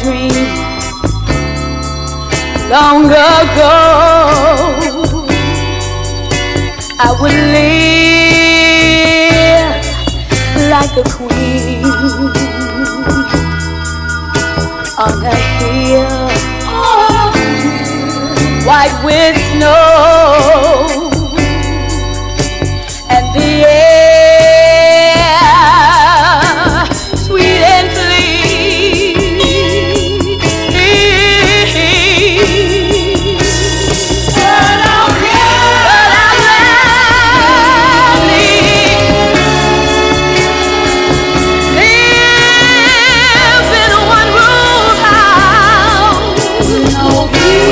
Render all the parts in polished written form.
dream long ago. I would live like a queen on a hill white with snow, and the air sweet and clean. But I'm lonely, live in a one-room house with no view.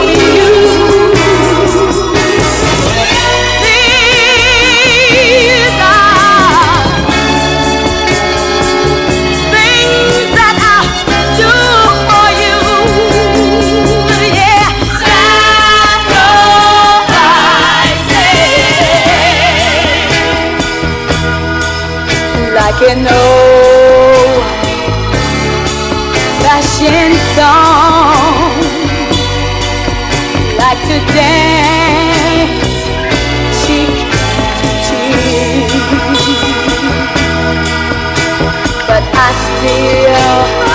Like an old fashioned song, like to dance cheek to cheek, but I still